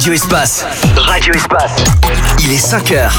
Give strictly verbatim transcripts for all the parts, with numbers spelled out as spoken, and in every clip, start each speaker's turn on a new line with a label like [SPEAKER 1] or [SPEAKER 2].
[SPEAKER 1] Radio Espace. Radio Espace. Il est cinq heures.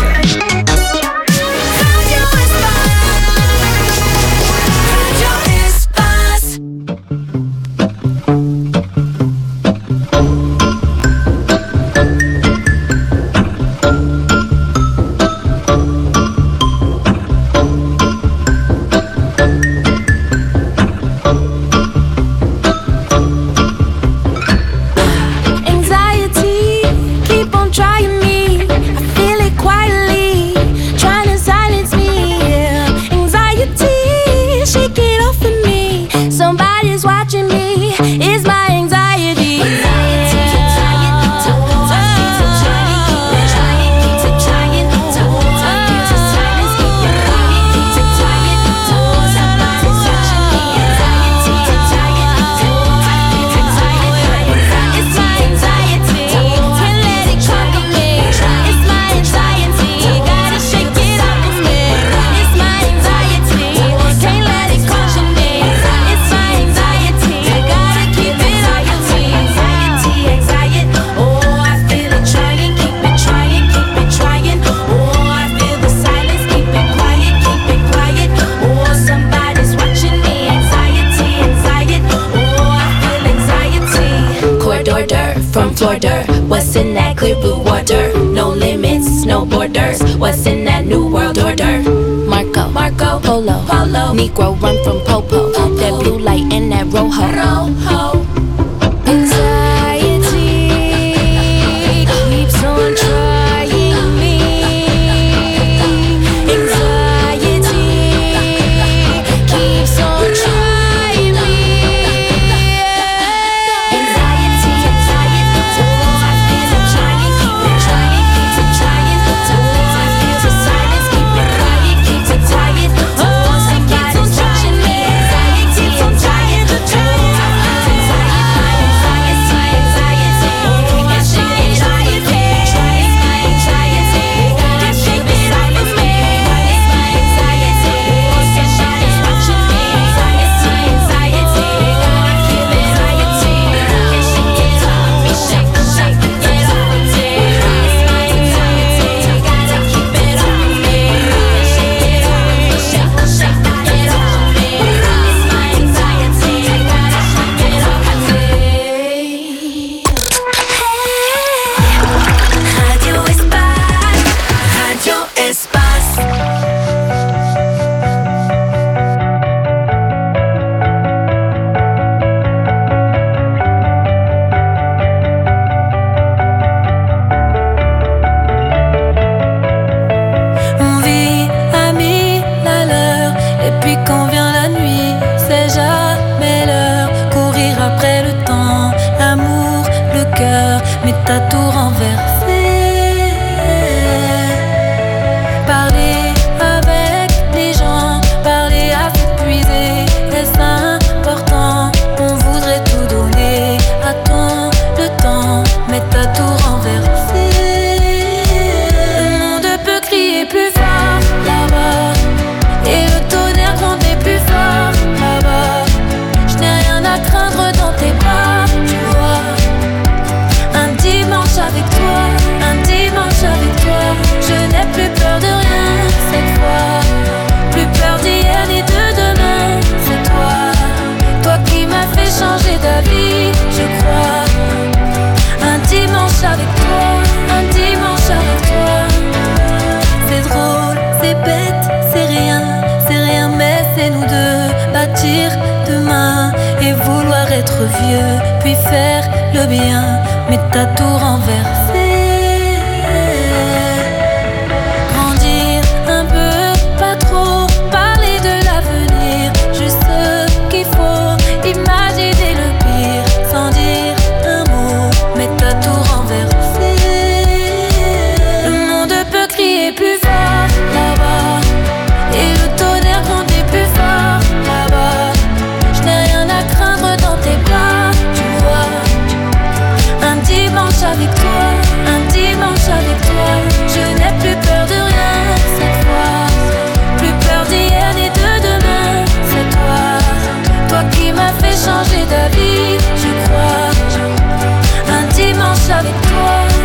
[SPEAKER 2] What's in that clear blue water? No limits, no borders. What's in that new world order? Marco, Marco, Polo, Polo. Negro run from Popo. Popo. That blue light and that rojo. Rojo. Anxiety keeps on trying me. Anxiety keeps on trying me. Anxiety, anxiety. Oh, I feel it trying, keep it trying, keep it trying. Oh, I feel the silence, keep it quiet, keep it tired. Oh, somebody's watching me. Anxiety, anxiety. Oh,
[SPEAKER 3] vieux, puis faire le bien, mais t'as tout renversé. Grandir un peu, pas trop, parler de l'avenir, juste ce qu'il faut, imaginer le pire, sans dire un mot, mais t'as tout renversé. Le monde peut crier plus fort là-bas, et le tonnerre gronder plus fort là-bas. Je n'ai rien à craindre dans tes bras, tu vois. Un dimanche avec toi, un dimanche avec toi. Je n'ai plus peur de rien cette fois, plus peur d'hier ni de demain. C'est toi, toi qui m'as fait changer d'avis, je crois. Un dimanche avec toi.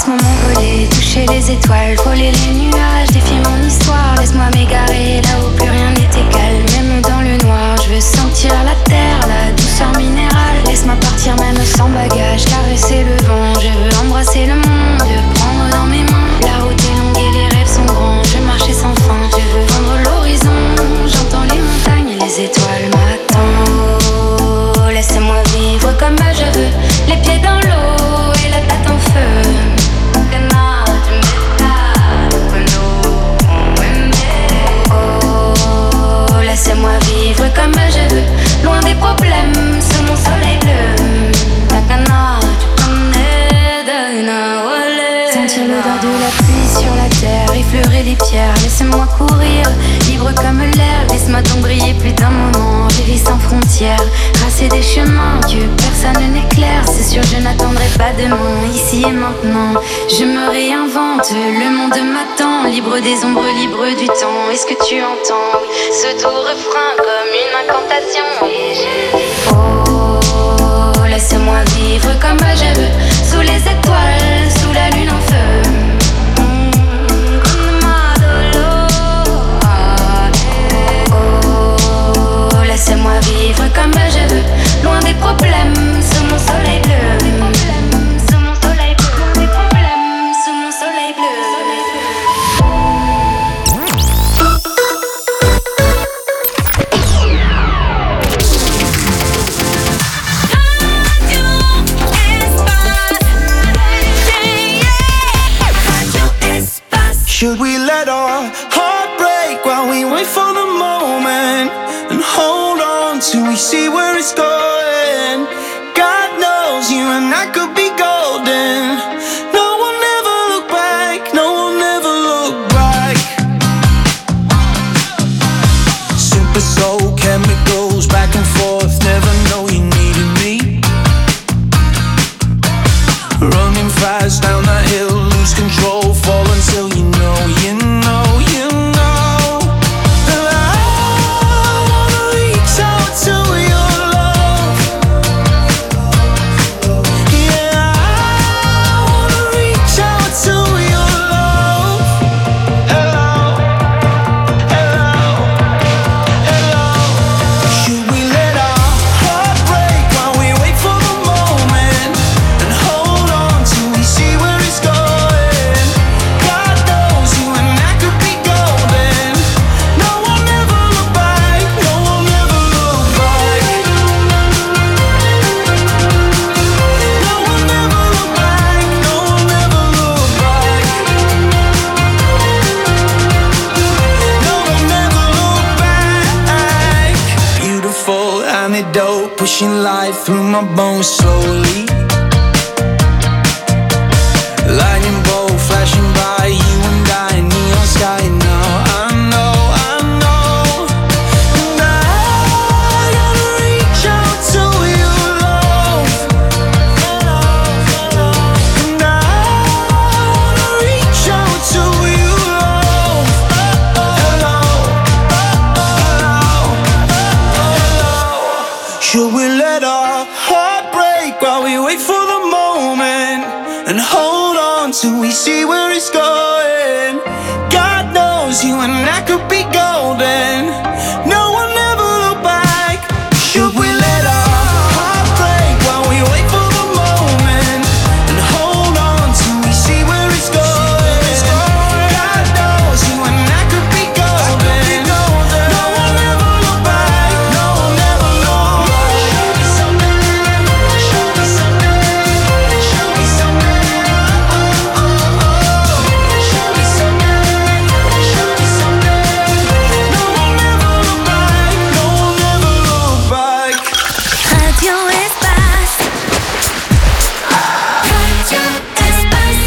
[SPEAKER 3] laisse-moi m'envoler, toucher les étoiles, voler les nuages, défier mon histoire. Laisse-moi m'égarer là où plus rien n'est égal. Même dans le noir, je veux sentir la terre, la douceur minérale. Laisse-moi partir même sans bagage, caresser le vent. Je veux embrasser le monde, prendre dans mes mains. La route est longue et les rêves sont grands. Je veux marcher sans fin, je veux vendre l'horizon. J'entends les montagnes et les étoiles m'attendent. Oh, laisse-moi vivre comme je veux, les pieds dans l'eau et la tête en feu. Oh, laisse-moi vivre comme je veux, loin des problèmes, sous mon soleil bleu. Sentir l'odeur de la pluie sur la terre, effleurer les pierres, laisse-moi courir, libre comme l'air. Laisse-moi donc briller plus d'un moment, vivre sans frontières, tracer des chemins que personne n'éclaire. C'est sûr je n'attendrai pas demain, ici et maintenant. Je me réinvente, le monde m'attend, libre des ombres, libre du temps. Est-ce que tu entends ce doux refrain comme une incantation? Et je dis oh, laisse-moi vivre comme je veux, sous les étoiles, sous la lune en feu. Oh, laisse-moi vivre comme je veux, loin des problèmes, sous mon soleil bleu. Sous mon soleil bleu, des problèmes, sous mon soleil bleu.
[SPEAKER 4] Should we let our heart break while we wait for the moment and hold on till we see where it's going? God knows you and I could be golden. No one ever look back, no one ever look back. Super soul chemicals back and forth, never know you needed me. Running fast down that hill, lose control, fall until you know, you know, you know. And I wanna reach out to your love. Yeah, I wanna reach out to your love. Hello, hello, hello. Should we let our heart break while we wait for the moment and hold on till we see where it's going? God knows you and I could be golden. No one ever look back, no one ever look back. No one ever look back, no one ever look back. No one ever look back. Beautiful antidote, pushing life through my bones slowly. Lightning bolt flashing by, you and I, neon sky now. I know, I know. And I gotta reach out to your love. And I wanna reach out to your love. Hello, hello, hello. Should we let our heart break while we wait for the moment and hold on till we see where it's going? God knows you and I could be golden. No one ever look back. Should we let our heart break while we wait for the moment and hold on till we see where it's going? God knows you and I could be golden. No one ever look back. No one ever look back. Show me something. Show me something. Show me something. Oh, oh, oh. Show me something. Show me something. No one ever look back. No one ever look back.
[SPEAKER 3] Radio Espace. Radio Espace.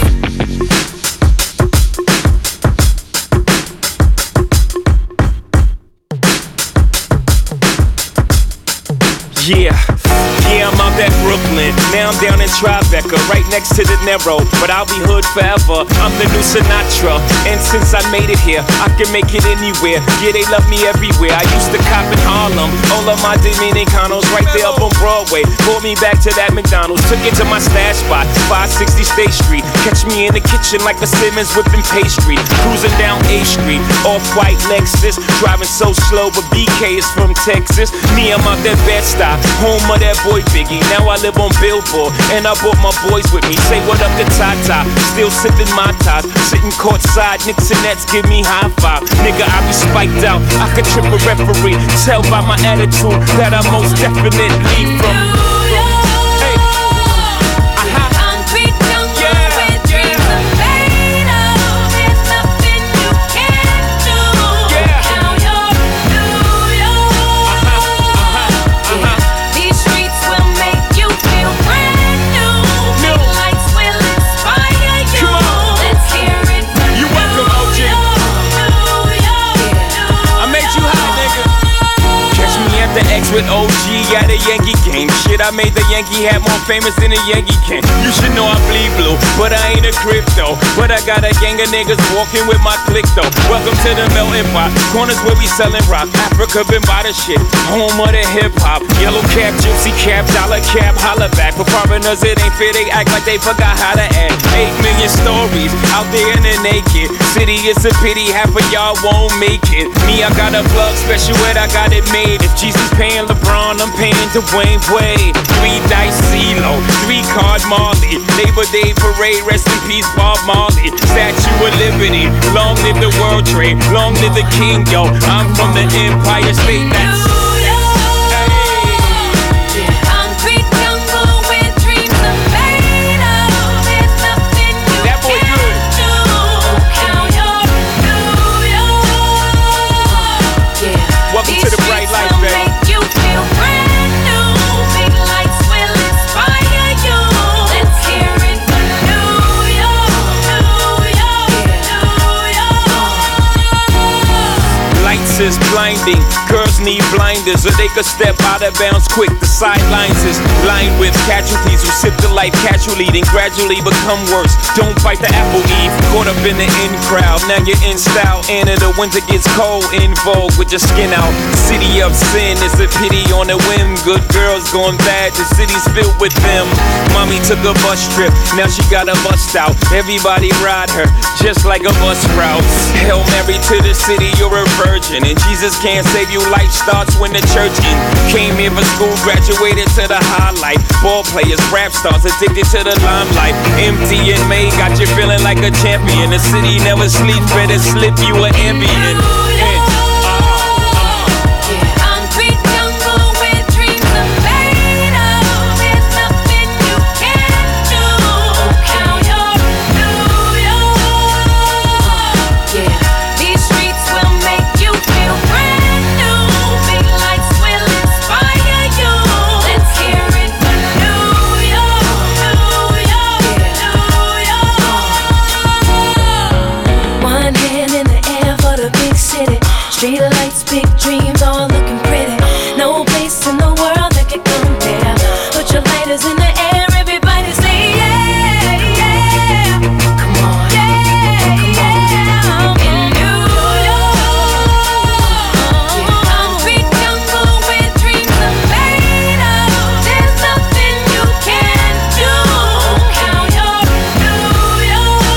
[SPEAKER 5] Yeah, yeah, I'm out at Brooklyn. Now I'm down in Tribeca, right next to the Narrow. But I'll be hood forever, I'm the new Sinatra. And since I made it here, I can make it anywhere. Yeah, they love me everywhere. I used to cop in Harlem. All of my Dominicanos right there up on Broadway. Pulled me back to that McDonald's. Took it to my stash spot, five sixty State Street. Catch me in the kitchen like a Simmons whipping pastry. Cruising down A Street, off-white Lexus. Driving so slow, but B K is from Texas. Me, I'm out that Bed-Stuy, home of that boy Biggie. Now I live on Billboard, and I brought my boys with me. Say what up to Tata, still sipping my ties. Sitting courtside, Knicks and Nets give me high five. Nigga, I be spiked out, I could trip a referee. Tell by my attitude that I most definitely from. With O G at a Yankee game. Shit, I made the Yankee hat more famous than a Yankee can. You should know I bleed blue, but I ain't a crypto. But I got a gang of niggas walking with my click though. Welcome to the melting pot. Corners where we selling rock. Africa been by the shit. Home of the hip hop. Yellow cap, gypsy cap, dollar cap, holla back. For foreigners it ain't fair, they act like they forgot how to act. Eight million stories out there in the naked city. It's a pity half of y'all won't make it. Me, I got a plug special ed, I got it made. If Jesus paying LeBron, I'm paying Dwayne Wade. Three dice CeeLo, three card Marley. Labor Day parade, rest in peace Bob Marley. Statue of Liberty, long live the World Trade, long live the King, yo. I'm from the Empire State, that's to the bright light, baby. Make you feel brand new. Big lights will inspire you. Let's hear it for New York, New York, New York. Lights is blinding. Girls need blinders, or they could step out of bounds quick. The sidelines is lined with casualties who sip the life casually, then gradually become worse. Don't fight the apple eve. Caught up in the in crowd. Now you're in style, and in the winter gets cold. In vogue with your skin out. City of sin, it's a pity on a whim. Good girls going bad, the city's filled with them. Mommy took a bus trip, now she got a bust out. Everybody ride her, just like a bus route. Hail Mary to the city, you're a virgin, and Jesus can't save you. Life starts when the church in. Came here for school, graduated to the highlight. Ball players, rap stars, addicted to the limelight. Empty in May, got you feeling like a champion. The city never sleeps, better slip you an ambient.
[SPEAKER 3] Street lights, big dreams, all looking pretty. No place in the world that can compare. Put your lighters in the air, everybody say yeah, yeah. Come on, yeah, come on. In New York, concrete jungle where dreams are made of. There's nothing you can't do. Count your New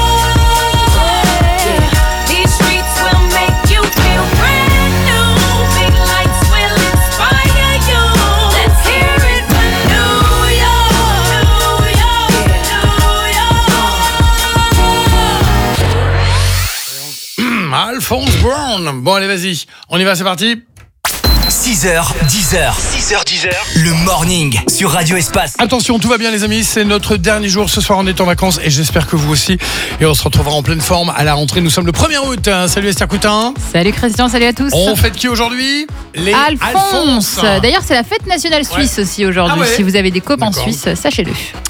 [SPEAKER 3] York. These streets will make you feel brand.
[SPEAKER 6] Alphonse Brown. Bon allez vas-y, on y va, c'est parti.
[SPEAKER 1] six heures, dix heures. six heures, dix heures. Le morning sur Radio Espace.
[SPEAKER 6] Attention, tout va bien les amis, c'est notre dernier jour ce soir, on est en vacances et j'espère que vous aussi. Et on se retrouvera en pleine forme à la rentrée, nous sommes le premier août. Salut Esther Coutin.
[SPEAKER 7] Salut Christian, salut à tous.
[SPEAKER 6] On fête qui aujourd'hui? Les
[SPEAKER 7] Alphonse. D'ailleurs c'est la fête nationale suisse ouais. aussi aujourd'hui. Ah ouais. Si vous avez des copains suisses, sachez-le.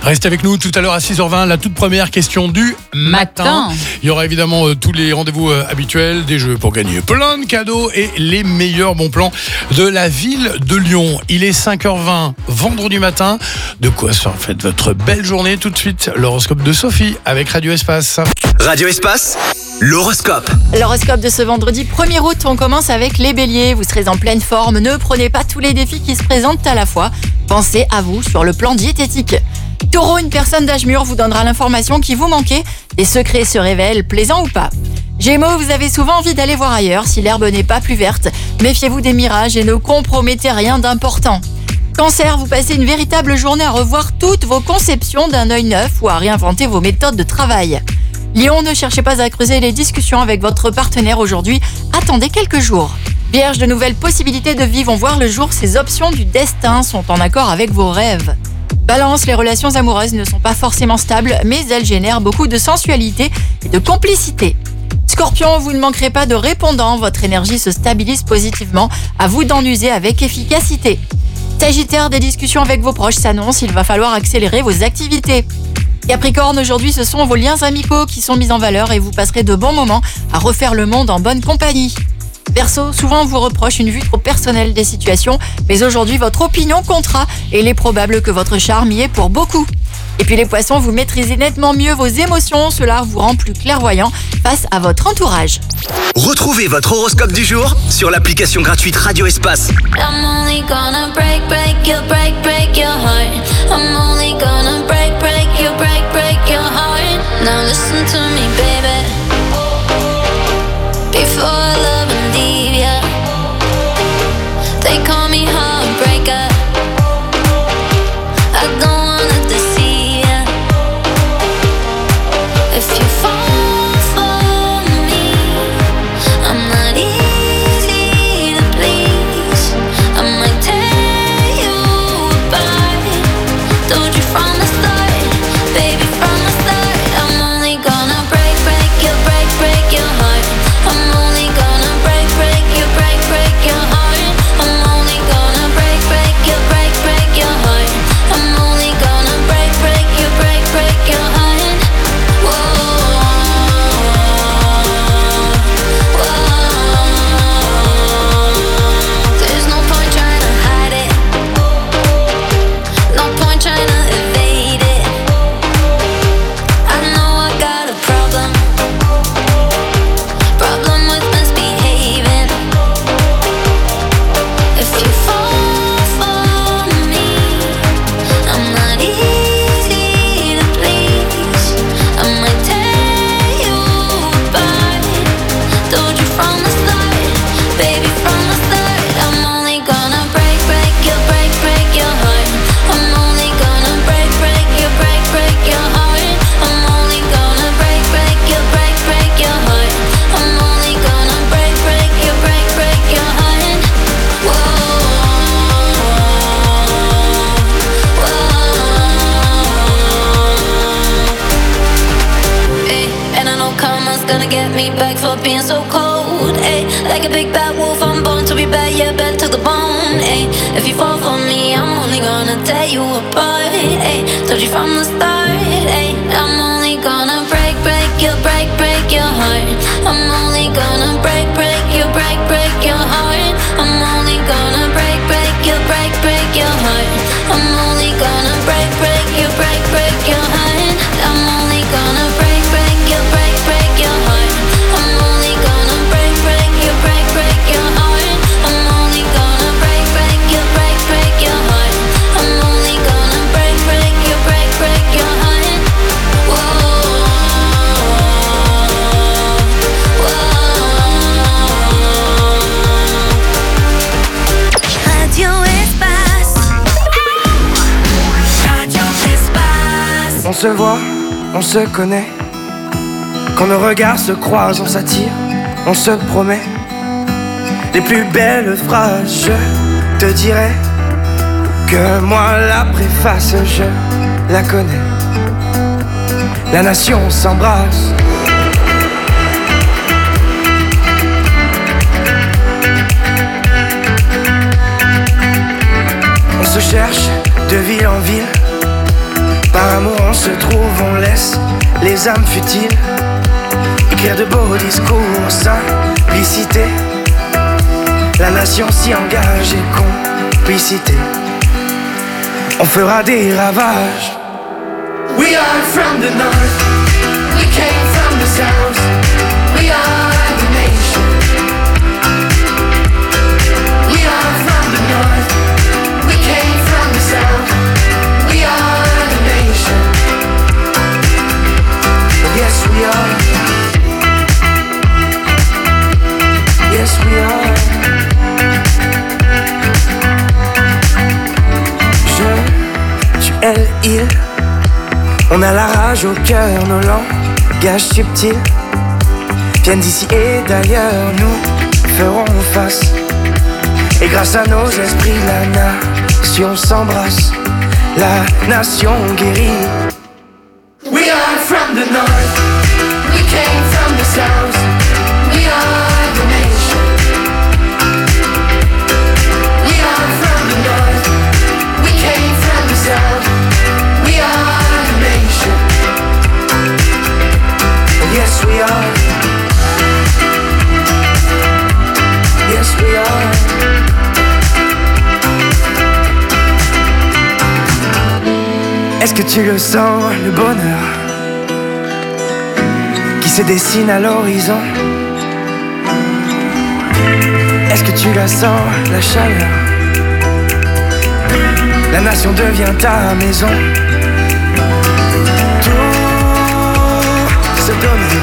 [SPEAKER 6] Restez avec nous tout à l'heure à six heures vingt, la toute première question du matin.
[SPEAKER 7] Matin.
[SPEAKER 6] Il y aura évidemment euh, tous les rendez-vous euh, habituels, des jeux pour gagner plein de cadeaux et les meilleurs bons plans de la ville de Lyon. Il est cinq heures vingt, vendredi matin. De quoi sera faite votre belle journée? Tout de suite, l'horoscope de Sophie avec Radio Espace.
[SPEAKER 1] Radio Espace, l'horoscope.
[SPEAKER 7] L'horoscope de ce vendredi premier août, on commence avec les béliers. Vous serez en pleine forme, ne prenez pas tous les défis qui se présentent à la fois. Pensez à vous sur le plan diététique. Taureau, une personne d'âge mûr vous donnera l'information qui vous manquait. Des secrets se révèlent, plaisants ou pas. Gémeaux, vous avez souvent envie d'aller voir ailleurs si l'herbe n'est pas plus verte. Méfiez-vous des mirages et ne compromettez rien d'important. Cancer, vous passez une véritable journée à revoir toutes vos conceptions d'un œil neuf ou à réinventer vos méthodes de travail. Lion, ne cherchez pas à creuser les discussions avec votre partenaire aujourd'hui. Attendez quelques jours. Vierge, de nouvelles possibilités de vie vont voir le jour. Ces options du destin sont en accord avec vos rêves. Balance, les relations amoureuses ne sont pas forcément stables, mais elles génèrent beaucoup de sensualité et de complicité. Scorpion, vous ne manquerez pas de répondants. Votre énergie se stabilise positivement. À vous d'en user avec efficacité. Sagittaire, des discussions avec vos proches s'annoncent. Il va falloir accélérer vos activités. Capricorne, aujourd'hui, ce sont vos liens amicaux qui sont mis en valeur et vous passerez de bons moments à refaire le monde en bonne compagnie. Verseau, souvent on vous reproche une vue trop personnelle des situations, mais aujourd'hui votre opinion comptera et il est probable que votre charme y est pour beaucoup. Et puis les poissons, vous maîtrisez nettement mieux vos émotions, cela vous rend plus clairvoyant face à votre entourage.
[SPEAKER 1] Retrouvez votre horoscope du jour sur l'application gratuite Radio Espace.
[SPEAKER 2] I'm only gonna break, break your, break, break your heart. I'm only gonna break, break your, break, break your heart. Now listen to me, baby. Before I love and leave ya, they call me heartbreaker. I don't wanna deceive ya. If you fall for me, I'm not easy to please. I might tear you apart. Told you from the start, baby, from the start. I'm only gonna break, break your, break, break your heart. I'm only gonna break, break your, break, break your heart. I'm only gonna break, break your, break, break your heart. I'm only gonna break, break your, break, break your heart. Whoa, whoa. There's no point trying to hide it. No point trying to evade it. I know I got a problem. Problem with misbehaving. If you fall for me, I'm not easy to please. I might tear you apart. Told you from the start, baby, from the start. I'm only gonna break, break your, break, break your heart. I'm only gonna break, break your, break, break your heart. I'm only gonna break, break your, break, break your heart. I'm only gonna break, break your, break, break your heart. Whoa, whoa. Ay, and I know karma's gonna get me back for being so cold. Ay, like a big bad wolf, I'm born to be bad, yeah, bad to the bone. Ay, if you fall for me, I'm only gonna tear you apart. Ay, told you from the start. Ay, I'm only gonna break, break your, break, break your heart. I'm only gonna break, break your, break, break your heart. I'm only gonna break, break your, break, break your heart. I'm only gonna break, break your, break, break your heart. I'm only gonna break, break your, break, break your heart. I'm only gonna break, break your, break, break your heart. I'm only gonna break, break your, break, break your heart. I'm only gonna break, break your, break, break your heart. Whoa, whoa. Radio Espace. Radio Espace.
[SPEAKER 8] On se voit, on se connaît. Quand nos regards se croisent, on s'attire, on se promet. Les plus belles phrases, je te dirai que moi la préface, je la connais. La nation s'embrasse. On se cherche de ville en ville, Par amour on se trouve, on laisse les âmes futiles écrire de beaux discours, simplicité. La nation s'y engage et complicité. On fera des ravages. We are from the north, we came from the south. We are the nation. We are from the north, we came from the south. We are the nation. Yes we are. Yes we are. Je, tu, elle, il. On a la rage au cœur, nos langages subtils viennent d'ici et d'ailleurs, nous ferons face. Et grâce à nos esprits, la nation s'embrasse, la nation guérit. We are from the north, we came from the south. We are the nation. We are from the north, we came from the south. We are the nation. Yes we are. Yes we are. Est-ce que tu le sens, le bonheur qui se dessine à l'horizon? Est-ce que tu la sens, la chaleur? La nation devient ta maison. Tout se donner,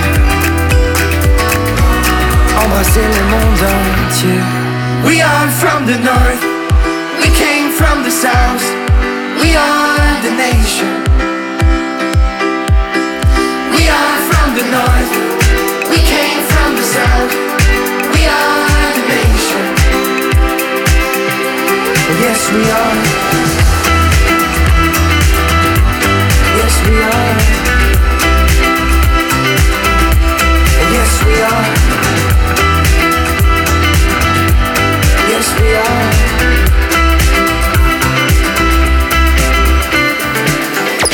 [SPEAKER 8] embrasser le monde entier. We are from the north, we came from the south. We are the nation. We are from the north, we came from the south. We are the nation. Yes we are. Yes we are. Yes we are. Yes we are.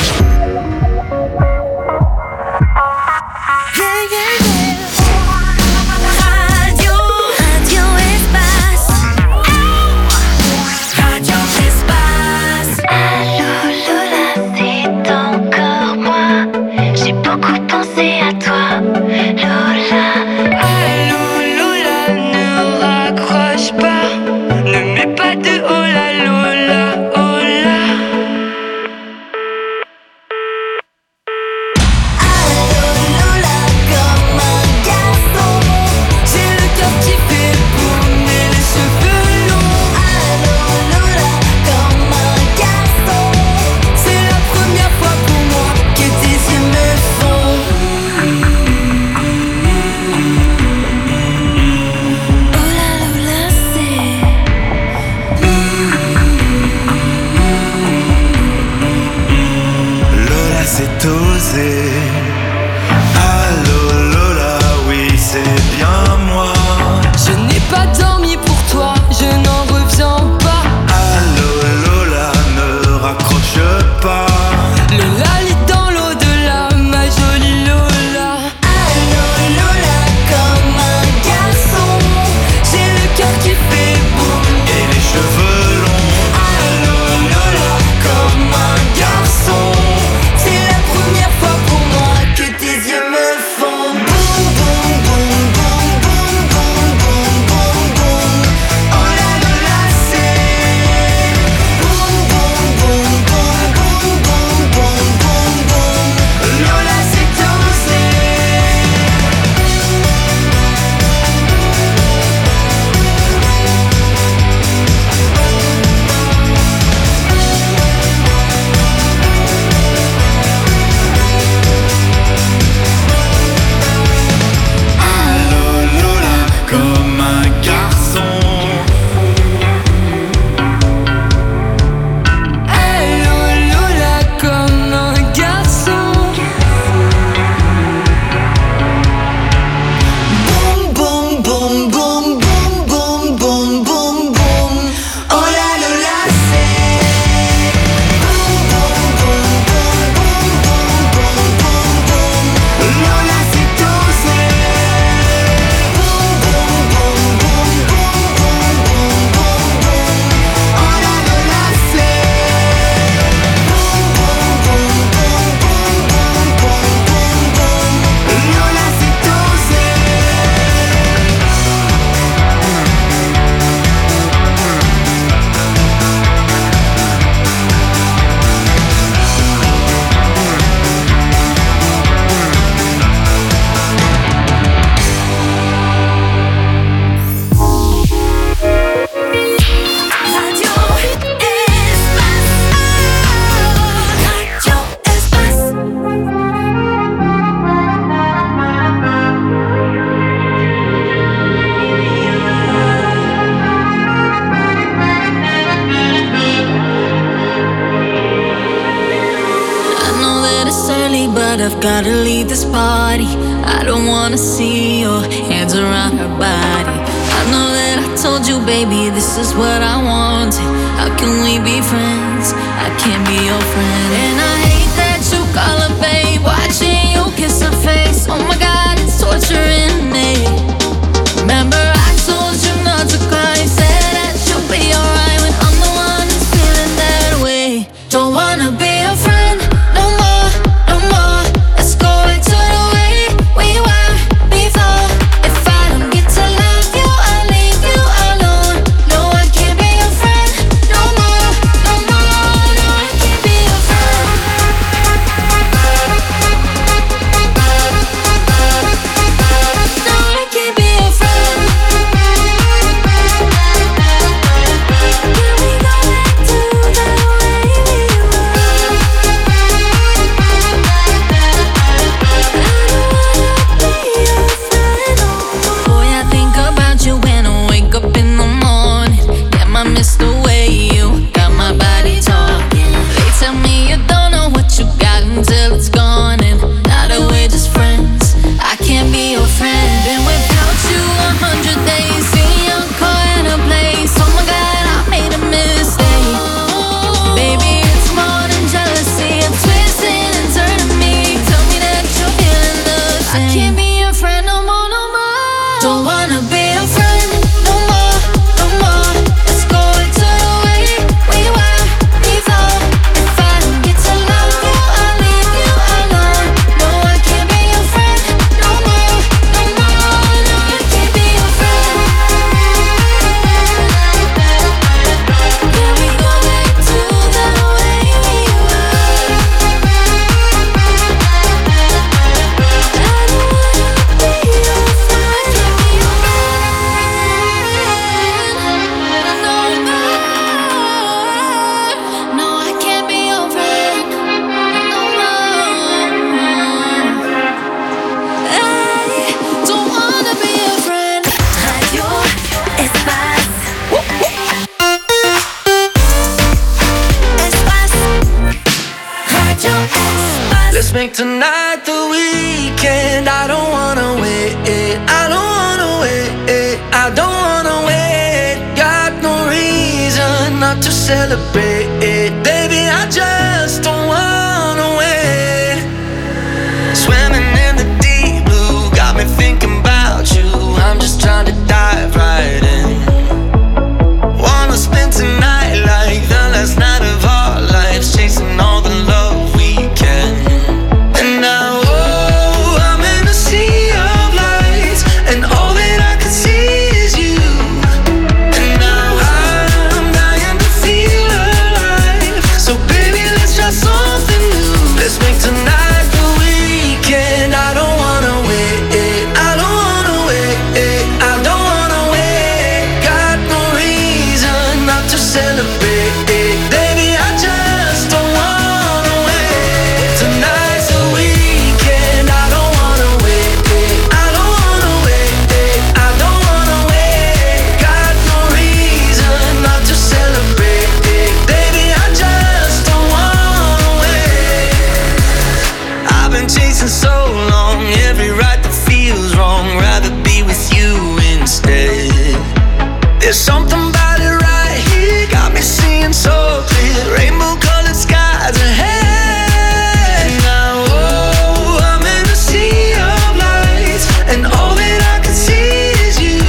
[SPEAKER 3] gotta leave this party. I don't wanna see your hands around her body. I know that I told you, baby, this is what I wanted. How can we be friends? I can't be your friend. And I hate that you call her babe, watching you kiss her face. Oh my God, it's torturing me. Remember I told you not to cry, said that you'll be alright when I'm the one who's feeling that way. Don't wanna be a friend no more, no more. Let's go back to the way we were before. If I don't get to love you, I'll leave you alone. No, I can't be your friend no more, no more. No, I can't be your friend. No, I can't be your friend. Can we go back to the way we were? Boy, I think about you when I wake up in the morning. Damn, I miss the way you got my body talking. They tell me you don't know what you got until it's gone, and now that we're just friends, I can't be your friend. Been without you a hundred days, see your car in a place. Oh my God, I made a mistake. Baby, it's more than jealousy, it's twisting and turning me. Tell me that you're feeling the same. I can't be your friend no more, no more. Don't wanna be your friend no more, no more. Let's go back to the way we were before. If I don't get to love you, I'll leave you alone. No, I can't be your friend no more, no more. No, I can't be your friend. Can we go back to the way we were? I don't wanna be your friend. Can't be your friend no more. No, I can't be your friend no more. Hey, don't wanna be your friend. Radio Espace. Espace. Radio Espace.
[SPEAKER 8] Let's make tonight the weekend. I don't wanna wait. I don't wanna wait. I don't wanna wait. Got no reason not to celebrate. Baby, I just don't wanna wait. Swimming in the deep blue, got me thinking about you. I'm just trying to dive right in. Wanna spend tonight like the last night of our lives, chasing all the love we can. And now, oh, I'm in a sea of lights, and all that I can see is you. And now I'm dying to feel alive. So baby, let's try something new. Let's make tonight the weekend. I don't wanna wait. I don't wanna wait. I don't wanna wait. Got no reason not to celebrate. Baby, I just don't wanna wait. Tonight's the weekend. I don't wanna wait. I don't wanna wait. I don't wanna wait. Got no reason not to celebrate. Baby, I just don't wanna wait. I've been chasing so long, every ride that feels wrong. Rather be with you instead. There's something about it right here, got me seeing so clear. Rainbow colored skies ahead. Now, oh, I'm in a sea of lights, and all that I can see is you.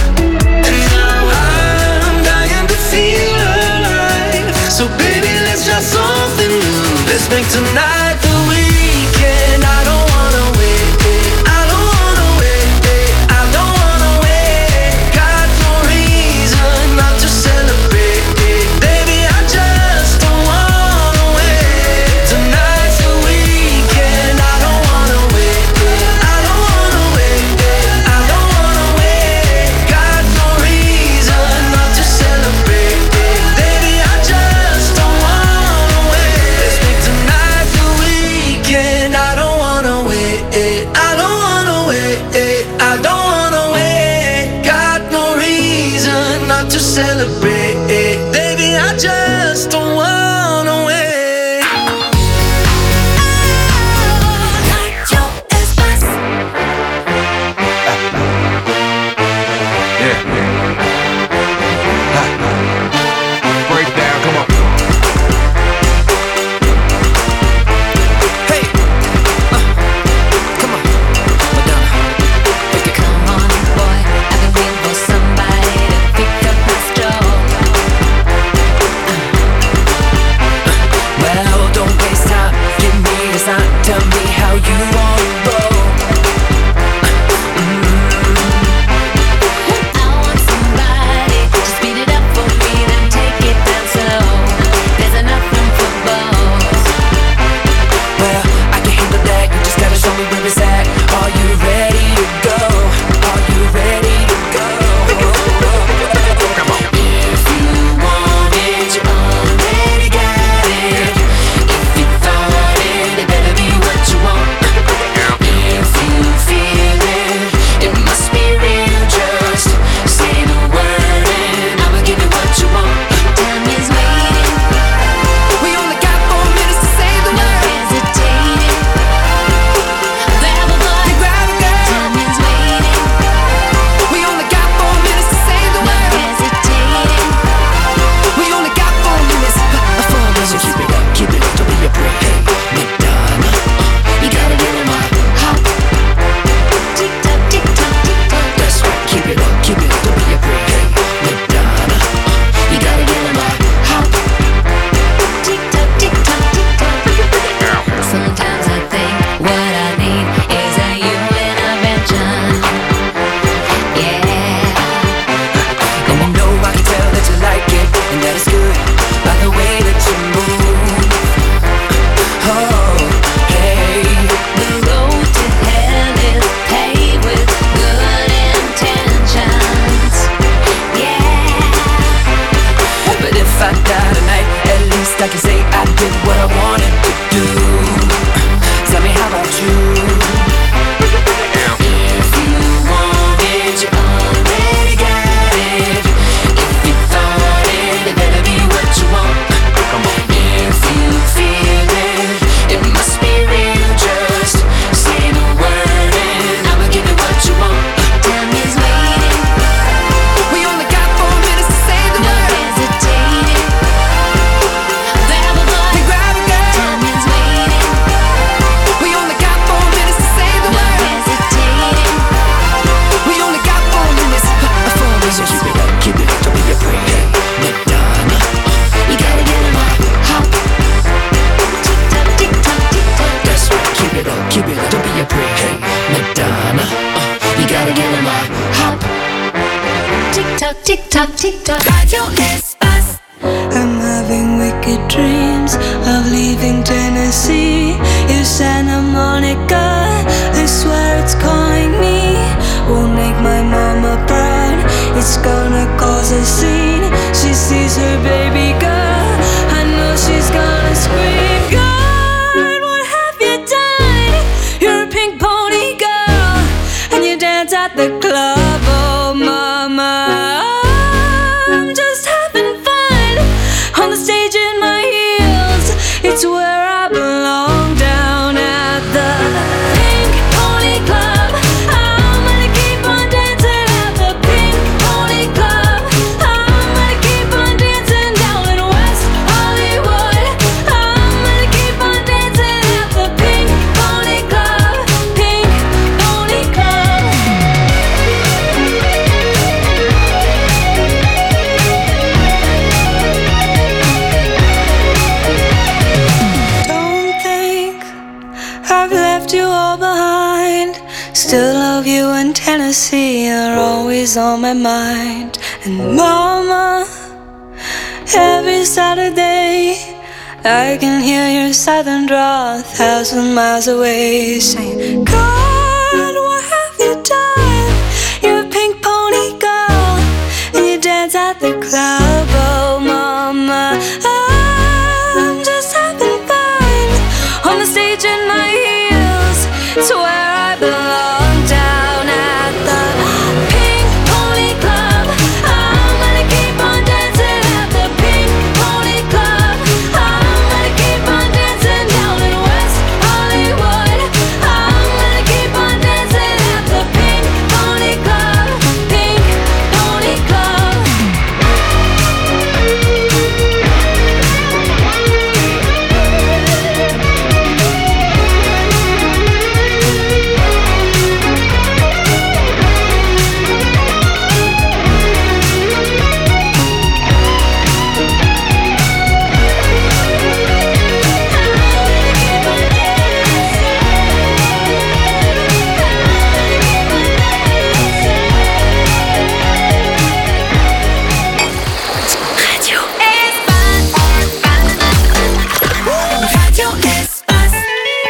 [SPEAKER 8] And now I'm dying to feel alive. So baby, let's try something new. Let's make tonight the weekend. I don't wanna wait. I don't wanna wait. I don't wanna wait. Got no reason not to celebrate. Baby, I just don't wanna wait. Tonight's the weekend. I don't wanna wait. I don't wanna wait. I don't wanna wait. Got no reason not to celebrate. Baby, I just don't wanna wait. Let's make tonight the weekend. I don't wanna wait. I don't wanna wait. I don't wanna wait. Got no reason not to celebrate. Baby, I just don't wanna wait.
[SPEAKER 2] hop. Tic-toc, tic-toc, tic-toc. Radio Espace.
[SPEAKER 3] I'm having wicked dreams of leaving Tennessee. In Santa Monica, I swear it's calling me. Won't make my mama proud, it's gonna cause a scene. She sees her baby girl, I know she's gonna scream. God, what have you done? You're a pink pony girl, and you dance at the club. Oh mama, I'm just having fun on the stage in my heels. It's where I belong, down at the Pink Pony Club. I'm gonna keep on dancing at the Pink Pony Club. I'm gonna keep on dancing down in West Hollywood. I'm gonna keep on dancing at the Pink Pony Club. Pink Pony Club. Don't think I've left you all behind. Still love you in Tennessee, you're always on my mind. And mama, every Saturday I can hear your southern drawl a thousand miles away, saying, God, what have you done? You're a pink pony girl, and you dance at the club. Oh mama, I'm just having fun on the stage in my heels. It's where I belong, down at the Pink Pony Club. I'm gonna keep on dancing at the Pink Pony Club. I'm gonna keep on dancing down in West Hollywood. I'm gonna keep on dancing at the Pink Pony Club. Pink Pony Club. Radio Espace. Radio Espace.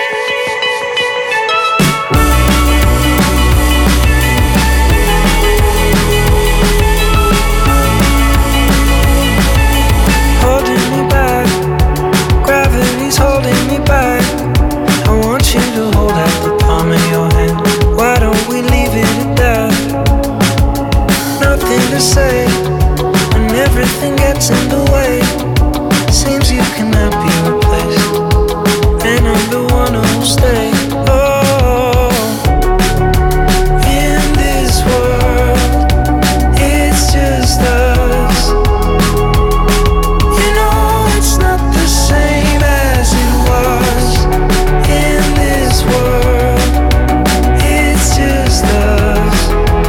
[SPEAKER 8] Holding me back, gravity's holding me back. I want you to hold out the palm of your hand. Why don't we leave it at that? Nothing to say, when everything gets in the way. Seems you cannot be replaced, and I'm the one who'll stay. Oh, in this world, it's just us. You know it's not the same as it was. In this world, it's just us.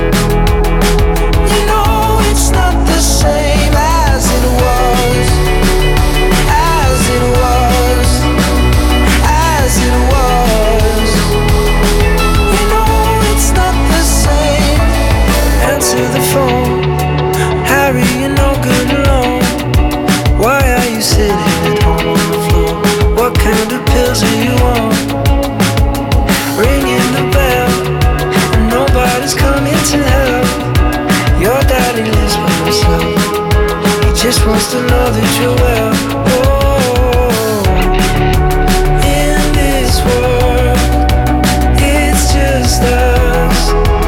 [SPEAKER 8] You know it's not the same as it was. As it was. As it was. You know it's not the same. Answer the phone, Harry, you're no good alone. Why are you sitting at home on the floor? What kind of pills are you on? Ringing the bell, and nobody's coming to help. Your daddy lives by himself, he just wants to know that you're well. Oh, in this world, it's just us.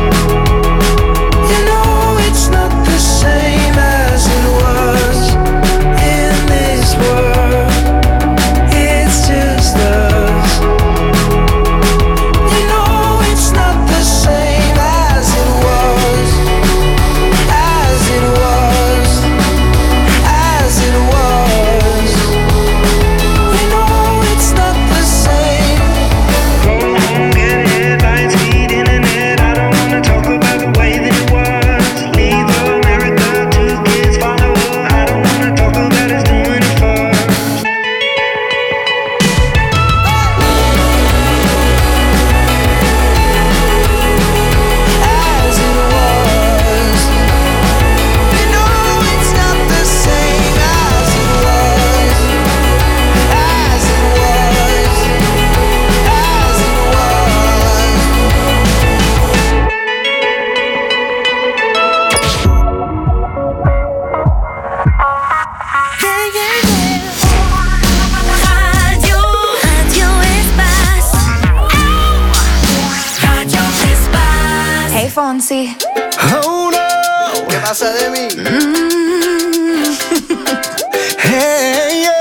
[SPEAKER 8] You know it's not the same as it was. In this world, it's just us. You know it's not the same as it was. As it was. As it was.
[SPEAKER 3] Fonsi.
[SPEAKER 8] Oh no, ¿qué pasa de mí?
[SPEAKER 3] Mm.
[SPEAKER 8] Hey,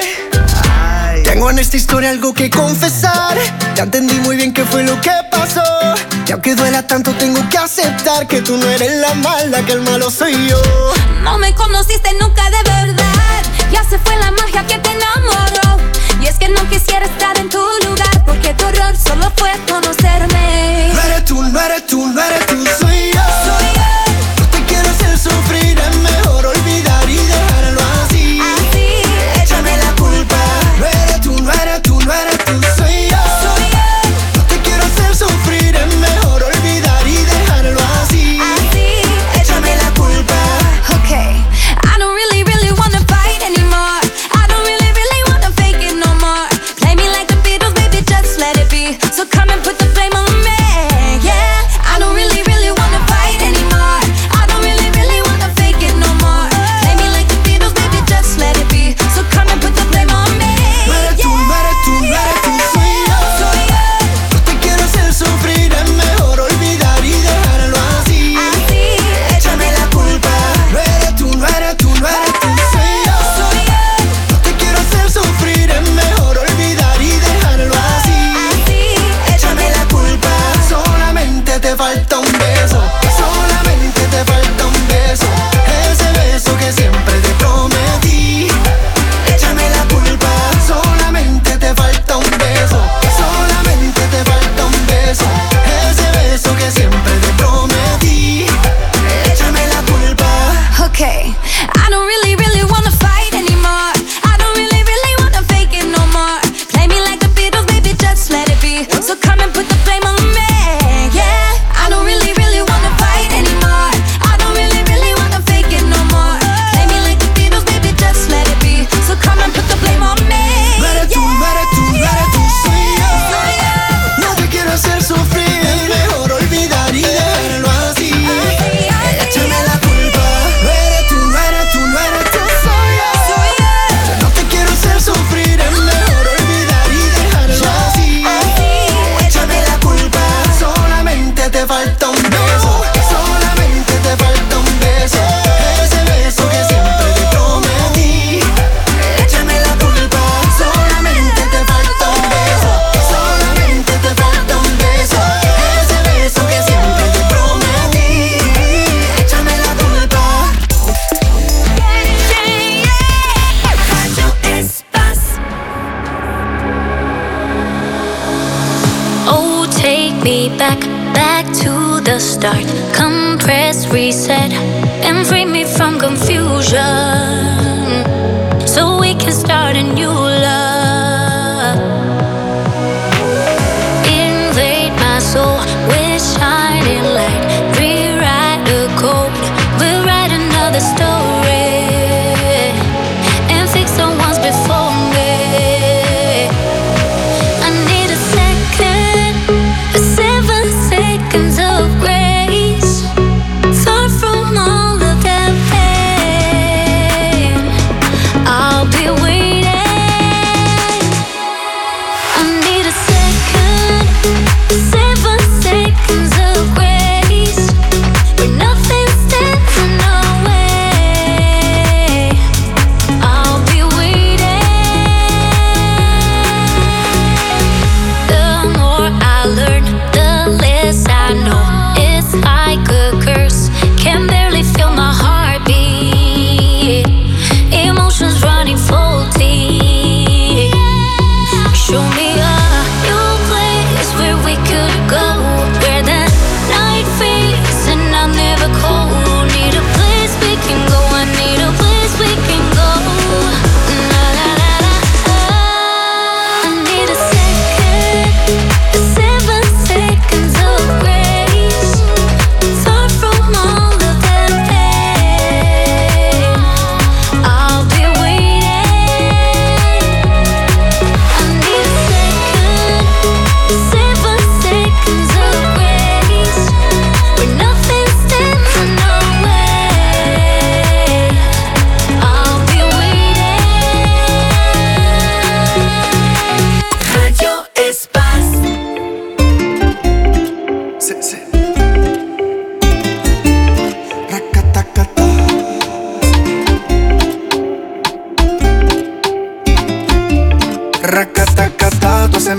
[SPEAKER 8] yeah. Ay. Tengo en esta historia algo que confesar. Ya entendí muy bien qué fue lo que pasó. Y aunque duela tanto tengo que aceptar que tú no eres la mala, que el malo soy yo.
[SPEAKER 3] No me conociste nunca de verdad. Ya se fue la magia que te enamoró. Y es que no quisiera estar en tu lugar, porque tu error solo fue conocerme.
[SPEAKER 8] No eres tú, no eres tú, no eres tú, soy yo.
[SPEAKER 3] Soy yo.
[SPEAKER 8] No te quiero hacer sufrir, es mejor olvidar y dejarlo así.
[SPEAKER 3] Así,
[SPEAKER 8] Échame la culpa. No eres tú, no eres tú, no eres tú, soy yo.
[SPEAKER 3] soy yo.
[SPEAKER 8] No te quiero hacer sufrir, es mejor olvidar y dejarlo así.
[SPEAKER 3] Así,
[SPEAKER 8] Échame la culpa.
[SPEAKER 3] okay. I don't really, really wanna fight anymore. I don't really, really wanna fake it no more. Play me like the Beatles, baby, just let it be. So come and put the blame on me, yeah. I don't really, really wanna fight anymore. I don't really, really wanna fake it no more. Play me like the Beatles, baby, just let it be. So come and put the blame on me,
[SPEAKER 8] No eres tú, no eres tú, no eres tú, soy yo.
[SPEAKER 3] soy yo.
[SPEAKER 8] No te quiero hacer sufrir, es mejor olvidar y dejarlo así.
[SPEAKER 3] Así,
[SPEAKER 8] Échame la culpa. No eres tú, no eres tú, no eres tú, soy yo.
[SPEAKER 3] soy yo.
[SPEAKER 8] No te quiero hacer sufrir, es mejor olvidar y dejarlo así.
[SPEAKER 3] Así,
[SPEAKER 8] Échame la culpa. Solamente te falta un beso. Solamente te falta un beso. Ese beso que siempre te prometí. Échame la culpa. Solamente te falta un beso. Solamente te falta un beso. Ese beso que siempre te prometí. Échame la culpa.
[SPEAKER 3] okay. I don't really, really wanna fight anymore. I don't really, really wanna fake it no more. Play me like the Beatles, baby, just let it be. So come and put the blame on me, yeah. I don't really, really wanna fight anymore. I don't really, really wanna fake it no more. Play me like the Beatles, baby, just let it be. So come and put the blame on me.
[SPEAKER 8] No eres tú, no eres tú, no eres tú, soy yo.
[SPEAKER 3] Soy yo.
[SPEAKER 8] No te quiero hacer sufrir, es mejor olvidar y dejarlo así. Échame la culpa. No eres tú, no eres tú, no eres tú, soy yo.
[SPEAKER 3] Soy yo.
[SPEAKER 8] No te quiero hacer sufrir, es mejor olvidar y dejarlo así. Échame la culpa. Solamente te falta un beso. Solamente te falta un beso. Ese beso que siempre te prometí. Échame la culpa. Solamente te falta un beso. Solamente te falta un beso. Ese beso que siempre te prometí. Échame la culpa.
[SPEAKER 9] Oh, take me back, back to the start. Come press reset and free me from confusion, so we can start a new love. Invade my soul with shining light. Rewrite the code, we'll write another story and fix the ones before me. I need a second, a seven seconds of grace, far from all of that pain.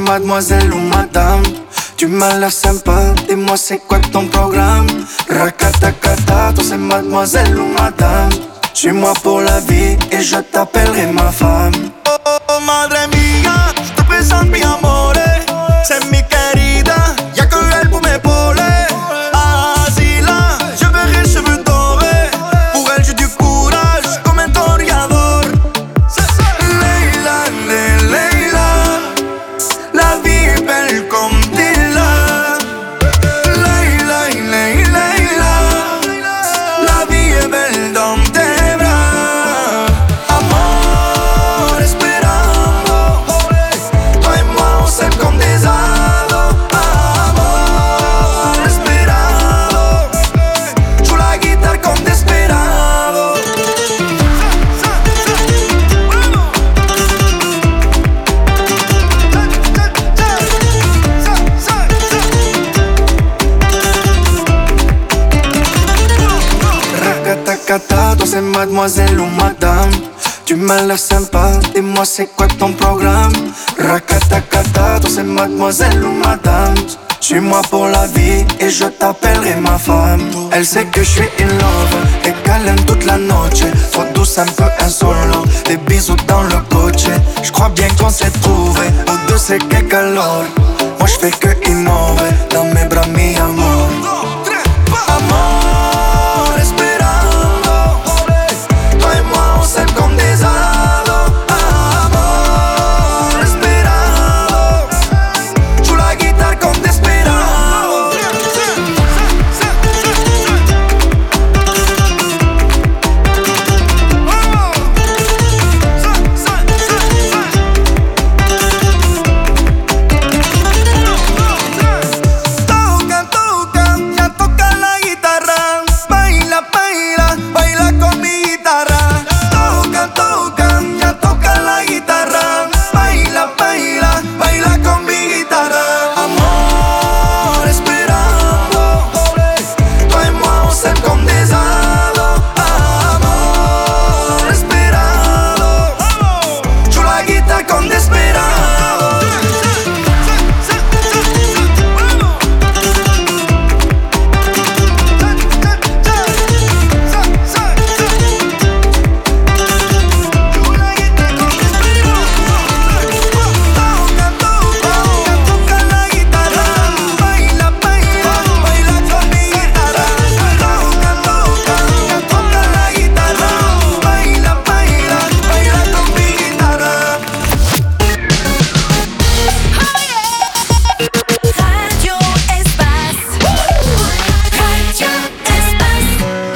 [SPEAKER 8] mademoiselle ou madame. Tu m'as l'air sympa, dis-moi c'est quoi ton programme. Rakatakata, toi c'est mademoiselle ou madame. Suis-moi pour la vie et je t'appellerai ma femme.
[SPEAKER 4] Oh, oh, oh, madre mía, je te présente mi amore. C'est mi querida, y'a que elle pour m'épauler. Así là, je verrai cheveux dorés. Pour elle j'ai du courage, comme un toreador. Leila, le, Leila, la vie est belle comme Dila. Leila, Leila, Leila, la vie est belle dans tes bras. Amor, esperando, toi et moi on s'aime comme des ados. Amor, esperando, joue la guitare comme desperado.
[SPEAKER 8] Rakatakata, toi c'est mademoiselle ou madame. Tu m'as l'air sympa, dis-moi c'est quoi ton programme. Rakatakata, toi c'est mademoiselle ou madame. Suis-moi pour la vie et je t'appellerai ma femme. Elle sait que je suis in love et qu'elle aime toute la noche. Trop douce, un peu insolent, des bisous dans le coche. Je crois bien qu'on s'est trouvé, nous deux c'est que calor. Moi je fais que innover, dans mes bras mi amor.
[SPEAKER 4] Amor, esperando, toi et moi on s'aime comme des ados. Amor, esperando, joue la guitare comme desperado. Toca, toca, ya toca la guitarra. Baila, baila, baila con mi guitarra. Toca, toca, ya toca la guitarra. Baila, baila, baila con mi guitarra. Amor, esperando, toi et moi on s'aime comme des ados. Amor, esperando, joue la guitare comme desperado.
[SPEAKER 3] Radio Espace. Radio Espace.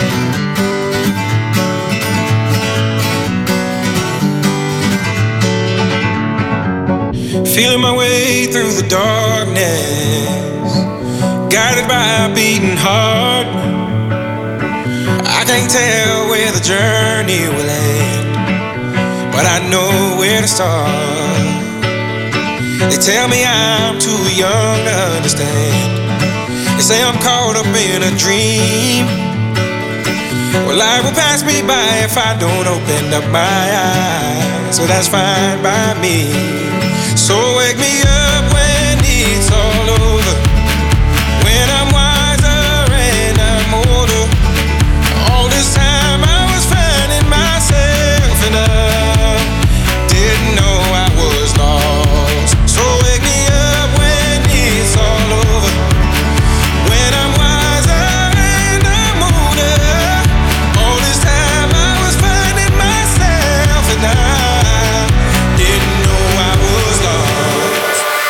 [SPEAKER 10] Feeling my way through the darkness, guided by a beating heart. I can't tell where the journey will end, but I know where to start. They tell me I'm too young to understand. They say I'm caught up in a dream. Well, life will pass me by if I don't open up my eyes, so that's fine by me. So wake me up when it's all over, when I'm wiser and I'm older. All this time I was finding myself and I didn't know I was lost. So wake me up when it's all over, when I'm wiser and I'm older. All this time I was finding myself and I didn't know I was lost.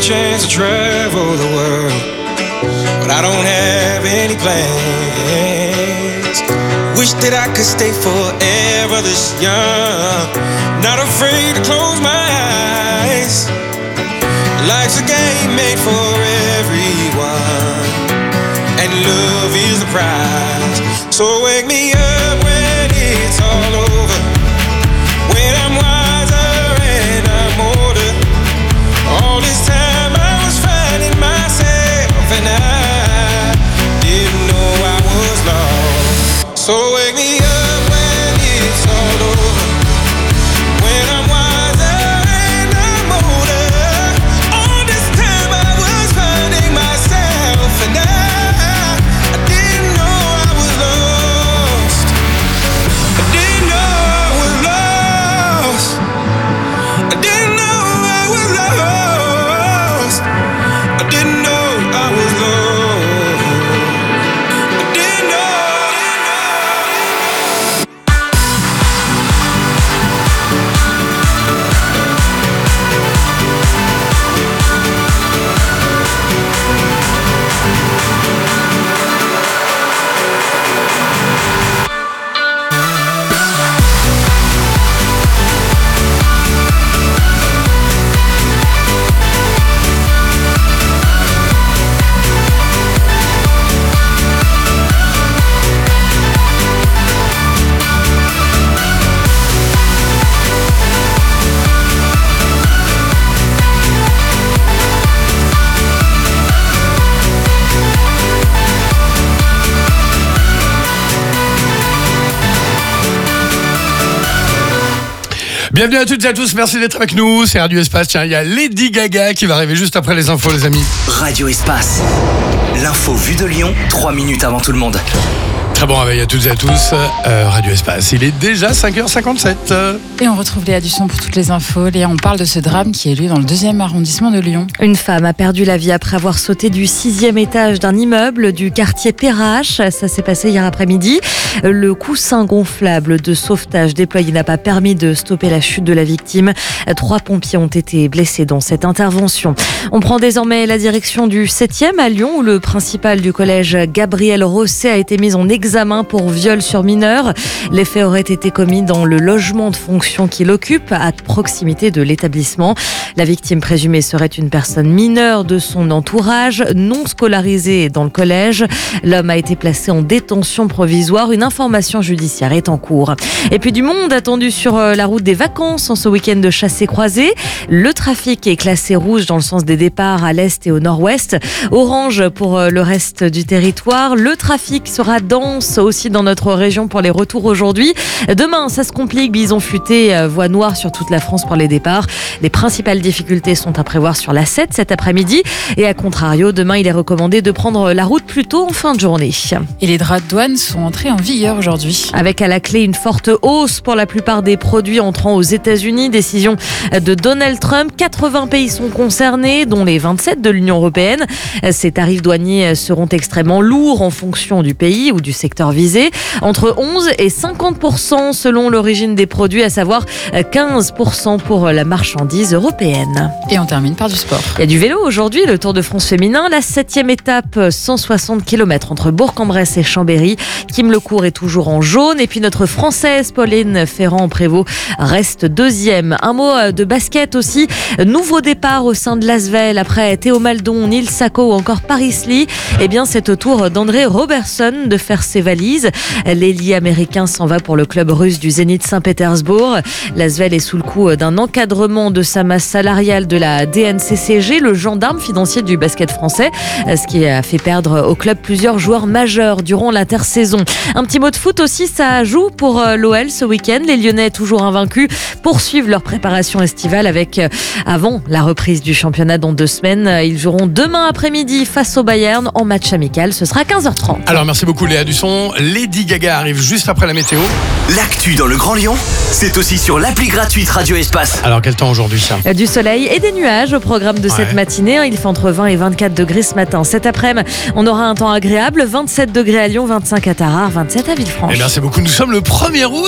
[SPEAKER 10] chance to travel the world, but I don't have any plans. Wish that I could stay forever this young, not afraid to close my eyes. Life's a game made for everyone, and love is the prize. So wake me up when it's all over, when I'm wiser and I'm older. All this time I was finding myself, and I didn't know I was lost. So wake me up when it's all over, when I'm wiser and I'm older. All this time I was finding myself, and I, I didn't know I was lost. I didn't know I was lost. I didn't know I was lost. I didn't know I was lost. I didn't know.
[SPEAKER 6] Bienvenue à toutes et à tous, merci d'être avec nous, c'est Radio Espace. Tiens, il y a Lady Gaga qui va arriver juste après les infos, les amis.
[SPEAKER 1] Radio Espace. L'info vue de Lyon, trois minutes avant tout le monde.
[SPEAKER 6] Très bon réveil à toutes et à tous, euh, Radio Espace. Il est déjà cinq heures cinquante-sept.
[SPEAKER 11] Et on retrouve Léa Dusson pour toutes les infos. Léa, on parle de ce drame qui a eu lieu dans le deuxième arrondissement de Lyon.
[SPEAKER 12] Une femme a perdu la vie après avoir sauté du sixième étage d'un immeuble du quartier Perrache. Ça s'est passé hier après-midi. Le coussin gonflable de sauvetage déployé n'a pas permis de stopper la chute de la victime. Trois pompiers ont été blessés dans cette intervention. On prend désormais la direction du septième à Lyon, où le principal du collège Gabriel Rosset a été mis en examen pour viol sur mineur. Les faits auraient été commis dans le logement de fonction qu'il occupe à proximité de l'établissement. La victime présumée serait une personne mineure de son entourage, non scolarisée dans le collège. L'homme a été placé en détention provisoire. Une information judiciaire est en cours. Et puis du monde attendu sur la route des vacances en ce week-end de chassé-croisé. Le trafic est classé rouge dans le sens des départs à l'est et au nord-ouest. Orange pour le reste du territoire. Le trafic sera dense aussi dans notre région pour les retours aujourd'hui. Demain, ça se complique. Bison futé, voie noire sur toute la France pour les départs. Les principales difficultés sont à prévoir sur l'A sept cet après-midi. Et à contrario, demain, il est recommandé de prendre la route plus tôt en fin de journée.
[SPEAKER 11] Et les droits de douane sont entrés en vigueur aujourd'hui.
[SPEAKER 12] Avec à la clé une forte hausse pour la plupart des produits entrant aux États-Unis. Décision de Donald Trump. quatre-vingts pays sont concernés, dont les vingt-sept de l'Union européenne. Ces tarifs douaniers seront extrêmement lourds en fonction du pays ou du secteur visé. Entre onze et cinquante pour cent selon l'origine des produits, à savoir quinze pour cent pour la marchandise européenne.
[SPEAKER 11] Et on termine par du sport.
[SPEAKER 12] Il y a du vélo aujourd'hui, le Tour de France féminin. La septième étape, cent soixante kilomètres entre Bourg-en-Bresse et Chambéry. Kim Lecourt est toujours en jaune. Et puis notre Française Pauline Ferrand-Prévot reste deuxième. Un mot de basket aussi. Nouveau départ au sein de l'Asvel après Théo Maldon, Neil Sacco ou encore Paris Lee. Eh bien, c'est au tour d'André Robertson de faire ses valises. L'ailier américain s'en va pour le club russe du Zénith Saint-Pétersbourg. L'Asvel est sous le coup d'un encadrement de sa masse salariale de la D N C C G, le gendarme financier du basket français, ce qui a fait perdre au club plusieurs joueurs majeurs durant l'intersaison. Un petit mot de foot aussi, ça joue pour l'O L ce week-end. Les Lyonnais, toujours invaincus, poursuivent leur préparation estivale avec, avant la reprise du championnat dans deux semaines. Ils joueront demain après-midi face au Bayern en match amical. Ce sera à quinze heures trente.
[SPEAKER 6] Alors merci beaucoup Léa Dusson. Lady Gaga arrive juste après la météo.
[SPEAKER 1] L'actu dans le Grand Lyon, c'est aussi sur l'appli gratuite Radio Espace.
[SPEAKER 6] Alors quel temps aujourd'hui ça ?
[SPEAKER 12] Du soleil et des nuages au programme de ouais. cette matinée. Il fait entre vingt et vingt-quatre degrés ce matin. Cet après-midi, on aura un temps agréable. vingt-sept degrés à Lyon, vingt-cinq à Tarare, vingt-sept à Villefranche.
[SPEAKER 6] Et merci beaucoup. Nous sommes le premier août.